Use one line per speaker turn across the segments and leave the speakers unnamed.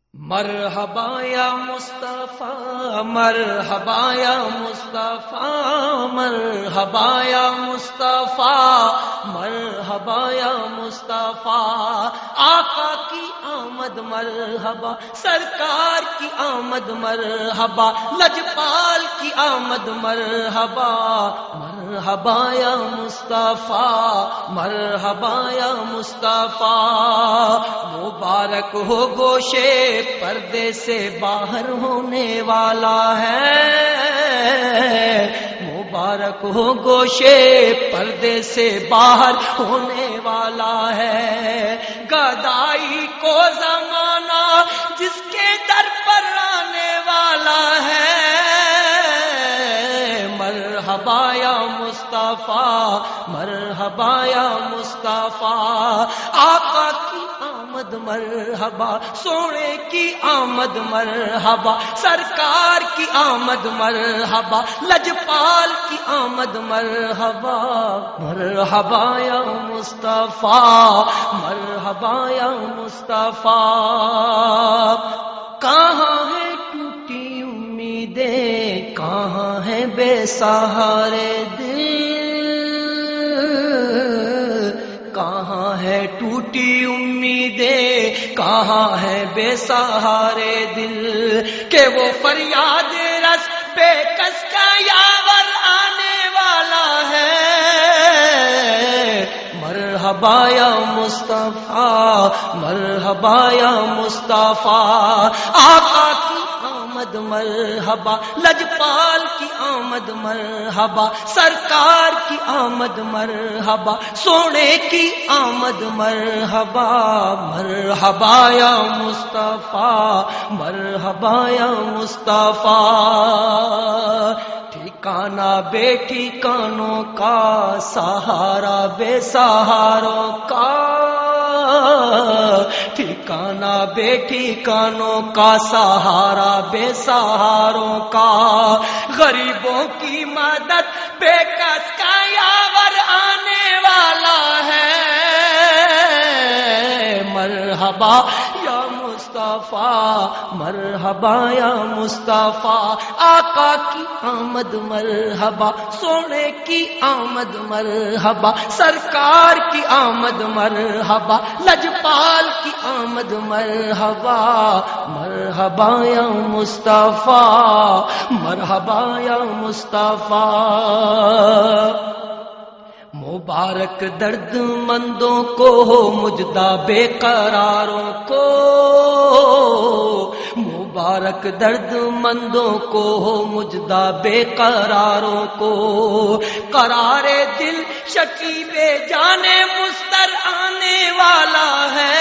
مرحبا یا مصطفیٰ مرحبا یا مصطفیٰ مرحبا یا مصطفیٰ مرحبا یا مصطفیٰ آقا کی آمد مرحبا سرکار کی آمد مرحبا لجپال کی آمد مرحبا مرحبا یا مصطفیٰ مرحبا یا مصطفیٰ مبارک ہو گوشے پردے سے باہر ہونے والا ہے مبارک ہو گوشے پردے سے باہر ہونے والا ہے گدائی کو زمانہ جس کے در پر آنے والا ہے مرحبا یا مصطفیٰ مرحبا یا مصطفیٰ آقا کی آمد مرحبا سونے کی آمد مرحبا سرکار کی آمد مرحبا لجپال کی آمد مرحبا مرحبا یا مصطفیٰ مرحبا یا مصطفیٰ کہاں ہے ٹوٹی امیدیں کہاں ہے بے سہارے دل کہاں ہے ٹوٹی امیدیں کہاں ہے بے سہارے دل کہ وہ فریاد رس بے کس کا یاور آنے والا ہے مرحبا یا مصطفیٰ مرحبا یا مصطفیٰ آقا کی آمد مرحبا لجپال کی آمد مرحبا سرکار کی آمد مرحبا سونے کی آمد مرحبا مرحبا یا مصطفیٰ مرحبا یا مصطفیٰ ٹھکانہ بے ٹھکانوں کا سہارا بے سہاروں کا ٹھکانہ بے ٹھکانوں کا سہارا بے سہاروں کا غریبوں کی مدد بے کس کا یاور آنے والا ہے مرحبا یا مصطفیٰ مرحبا یا مصطفیٰ آقا کی آمد مرحبا سونے کی آمد مرحبا سرکار کی آمد مرحبا لجپال کی آمد مرحبا مرحبا یا مصطفیٰ مرحبا یا مصطفیٰ مبارک درد مندوں کو مجدہ بے قراروں کو مبارک درد مندوں کو مجدہ بے قراروں کو قرار دل شکیب جانے مستر آنے والا ہے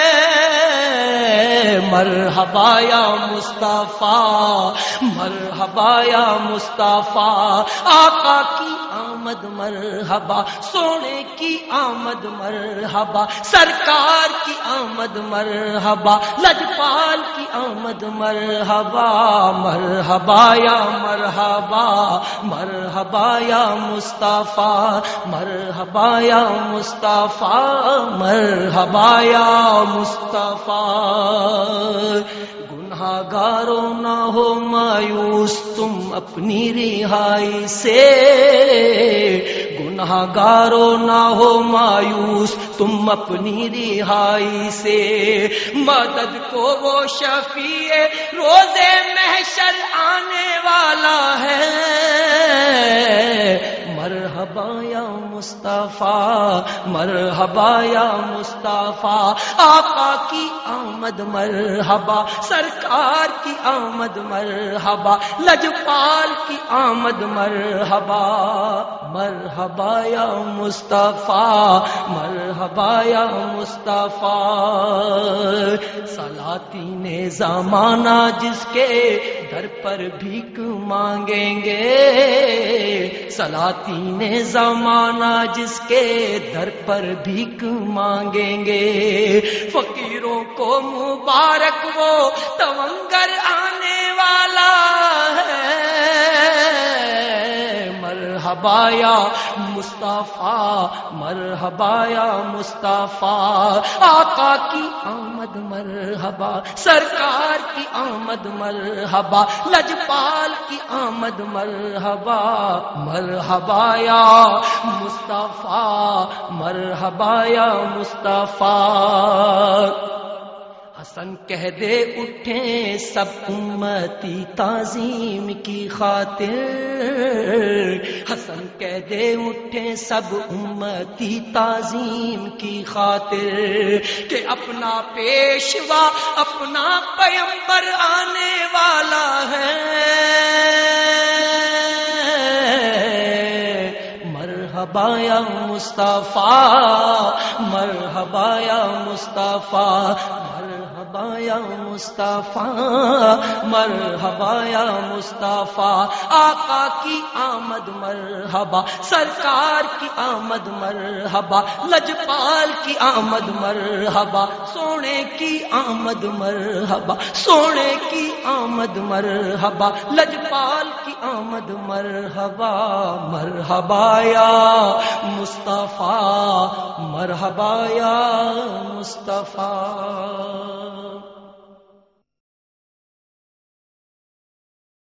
مرحبا یا مصطفیٰ مرحبا یا مصطفیٰ آقا کی آمد مرحبا سونے کی آمد مرحبا سرکار کی آمد مرحبا لجپال کی آمد مرحبا مرحبا یا مرحبا مرحبا یا مصطفیٰ مرحبا یا مصطفیٰ مرحبا یا مصطفیٰ گناہگاروں نہ ہو مایوس تم اپنی رہائی سے گناہگاروں نہ ہو مایوس تم اپنی رہائی سے مدد کو وہ شفیع روزے محشر آنے والا ہے مرحبا یا مصطفیٰ مرحبا یا مصطفیٰ آقا کی آمد مرحبا سرکار کی آمد مرحبا لجپال کی آمد مرحبا مرحبا یا مصطفیٰ مرحبا یا مصطفیٰ سلاطین زمانہ جس کے در پر بھیک مانگیں گے سلاطین زمانہ جس کے در پر بھیک مانگیں گے فقیروں کو مبارک وہ تونگر آنے والا ہے مرحبا یا مصطفیٰ، مرحبا یا مصطفیٰ، آقا کی آمد مرحبا، سرکار کی آمد مرحبا، لجپال کی آمد مرحبا، مرحبا یا مصطفیٰ، مرحبا یا مصطفیٰ۔ حسن کہہ دے اٹھیں سب امتی تعظیم کی خاطر، حسن کہہ دے اٹھیں سب امتی تعظیم کی خاطر، کہ اپنا پیشوا اپنا پیمبر آنے والا ہے، مرحبا یا مصطفیٰ، مرحبا یا مصطفیٰ، مرحبا یا مصطفیٰ، مرحبا یا مصطفیٰ، آقا کی آمد مرحبا، سرکار کی آمد مرحبا، لجپال کی آمد مرحبا، سونے کی آمد مرحبا، سونے کی آمد مرحبا، لجپال کی آمد مرحبا، مرحبا یا مصطفیٰ، مرحبا یا مصطفیٰ۔